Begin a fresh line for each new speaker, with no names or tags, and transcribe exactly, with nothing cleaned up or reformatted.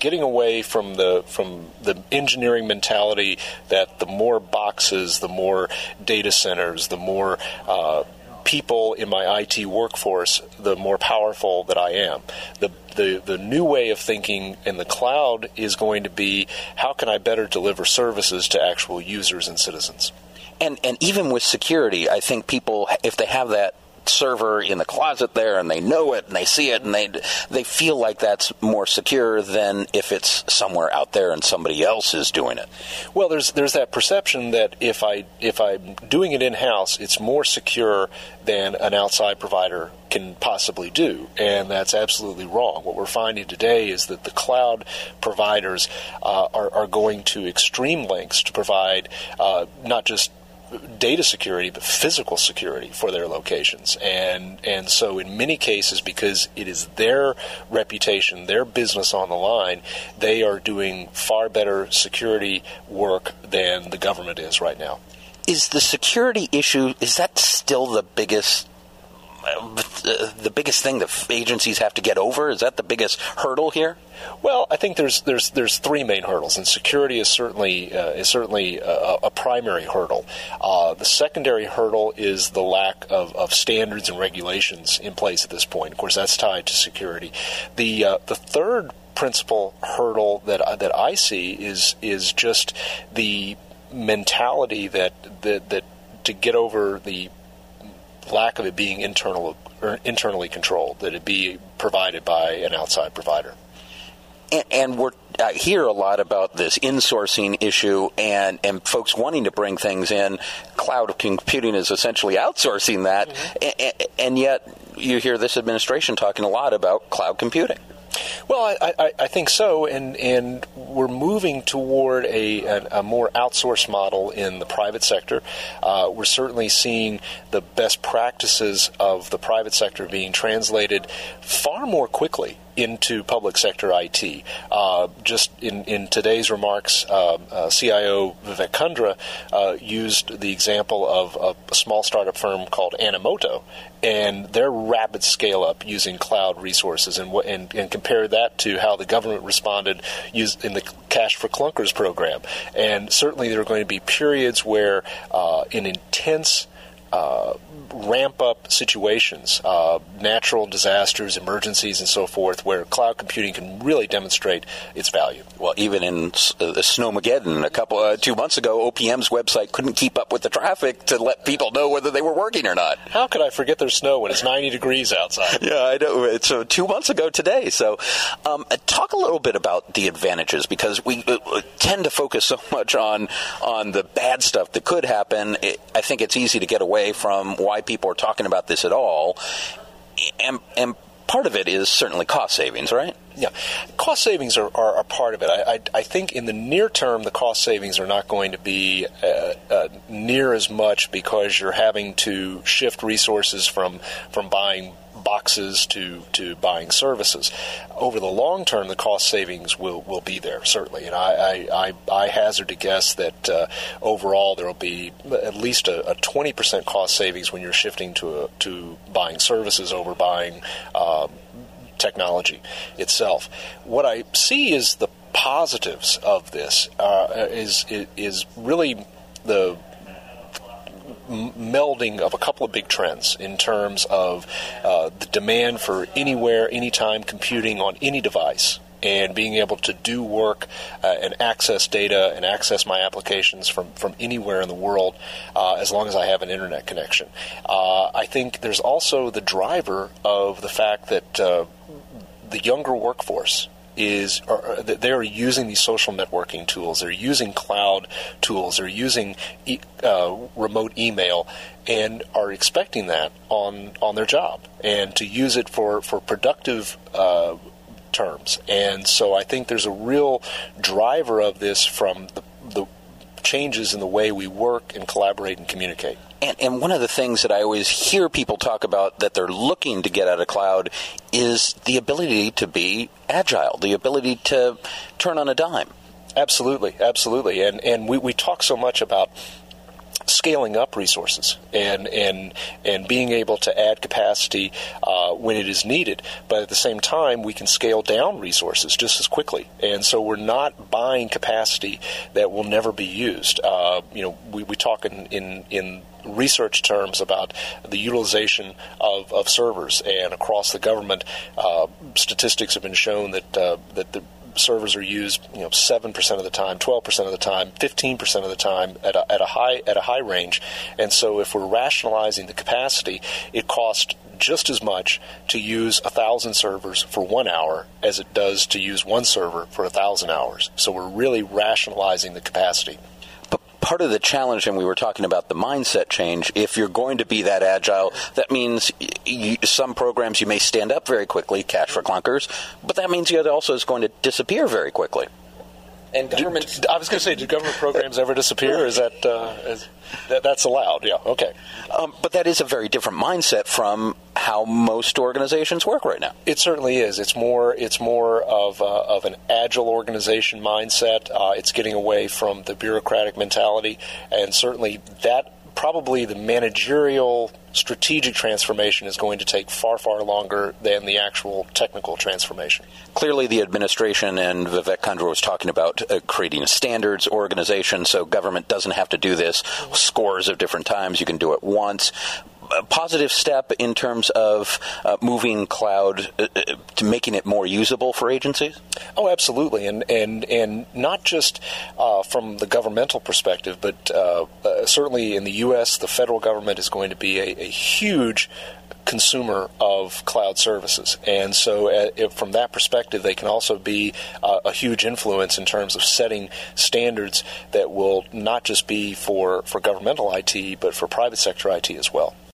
getting away from the from the engineering mentality that the more boxes, the more data centers, the more uh, people in my I T workforce, the more powerful that I am. The The, the new way of thinking in the cloud is going to be, how can I better deliver services to actual users and citizens?
And and even with security, I think people, if they have that server in the closet there and they know it and they see it and they they feel like that's more secure than if it's somewhere out there and somebody else is doing it.
Well, there's there's that perception that if I if I'm doing it in-house, it's more secure than an outside provider can possibly do, and that's absolutely wrong. What we're finding today is that the cloud providers uh, are, are going to extreme lengths to provide uh, not just data security, but physical security for their locations. And and so in many cases, because it is their reputation, their business on the line, they are doing far better security work than the government is right now.
Is the security issue, is that still the biggest the biggest thing that agencies have to get over? Is that the biggest hurdle here?
Well, I think there's there's there's three main hurdles, and security is certainly uh, is certainly a, a primary hurdle. Uh, the secondary hurdle is the lack of, of standards and regulations in place at this point. Of course, that's tied to security. The uh, the third principal hurdle that uh, that I see is is just the mentality that that, that to get over the lack of it being internal or internally controlled, that it be provided by an outside provider.
And, and we're I hear a lot about this insourcing issue and, and folks wanting to bring things in. Cloud computing is essentially outsourcing that, mm-hmm. and, and yet you hear this administration talking a lot about cloud computing.
Well, I, I, I think so, and and we're moving toward a, a, a more outsourced model in the private sector. Uh, we're certainly seeing the best practices of the private sector being translated far more quickly into public sector I T. Uh, just in, in today's remarks, uh, uh, C I O Vivek Kundra uh, used the example of, of a small startup firm called Animoto and their rapid scale-up using cloud resources, and, and, and compared that to how the government responded used in the Cash for Clunkers program. And certainly there are going to be periods where uh, in intense Uh, ramp-up situations, uh, natural disasters, emergencies, and so forth, where cloud computing can really demonstrate its value.
Well, even in uh, Snowmageddon a couple uh, two months ago, O P M's website couldn't keep up with the traffic to let people know whether they were working or not.
How could I forget there's snow when it's ninety degrees outside?
Yeah, I know. It's uh, two months ago today. So, um, talk a little bit about the advantages, because we uh, tend to focus so much on on the bad stuff that could happen. It, I think it's easy to get away from why people are talking about this at all, and, and part of it is certainly cost savings, right?
Yeah, cost savings are, are, are part of it. I, I, I think in the near term, the cost savings are not going to be uh, uh, near as much, because you're having to shift resources from from buying boxes to, to buying services. Over the long term, the cost savings will, will be there, certainly. And I, I, I hazard to guess that uh, overall there will be at least a, a twenty percent cost savings when you're shifting to a, to buying services over buying uh, technology itself. What I see is the positives of this uh, is, is really the melding of a couple of big trends in terms of uh, the demand for anywhere, anytime computing on any device, and being able to do work uh, and access data and access my applications from, from anywhere in the world uh, as long as I have an internet connection. Uh, I think there's also the driver of the fact that uh, the younger workforce is are, they're using these social networking tools, they're using cloud tools, they're using e- uh, remote email, and are expecting that on on their job, and to use it for, for productive uh, terms. And so I think there's a real driver of this from the, the changes in the way we work and collaborate and communicate.
And, and one of the things that I always hear people talk about that they're looking to get out of cloud is the ability to be agile, the ability to turn on a dime.
Absolutely, absolutely. And and we, we talk so much about scaling up resources and and and being able to add capacity uh, when it is needed, but at the same time we can scale down resources just as quickly. And so we're not buying capacity that will never be used. Uh, you know, we, we talk in, in in research terms about the utilization of, of servers, and across the government, uh, statistics have been shown that uh, that the servers are used, you know, seven percent of the time, twelve percent of the time, fifteen percent of the time at a, at a high at a high range. And so if we're rationalizing the capacity, it costs just as much to use a thousand servers for one hour as it does to use one server for a thousand hours. So we're really rationalizing the capacity.
Part of the challenge, and we were talking about the mindset change, if you're going to be that agile, that means you, some programs you may stand up very quickly, cash for clunkers, but that means it also is going to disappear very quickly. And governments...
Do, I was going to say, do government programs ever disappear? Is that, uh, is, that that's allowed? Yeah, okay.
Um, but that is a very different mindset from how most organizations work right now.
It certainly is. It's more. It's more of uh, of an agile organization mindset. Uh, it's getting away from the bureaucratic mentality, and certainly that probably the managerial strategic transformation is going to take far, far longer than the actual technical transformation.
Clearly, the administration and Vivek Kundra was talking about uh, creating a standards organization, so government doesn't have to do this scores of different times. You can do it once. A positive step in terms of uh, moving cloud uh, to making it more usable for agencies?
Oh, absolutely, and and and not just uh, from the governmental perspective, but uh, uh, certainly in the U S, the federal government is going to be a, a huge consumer of cloud services, and so uh, if, from that perspective, they can also be uh, a huge influence in terms of setting standards that will not just be for, for governmental I T, but for private sector I T as well.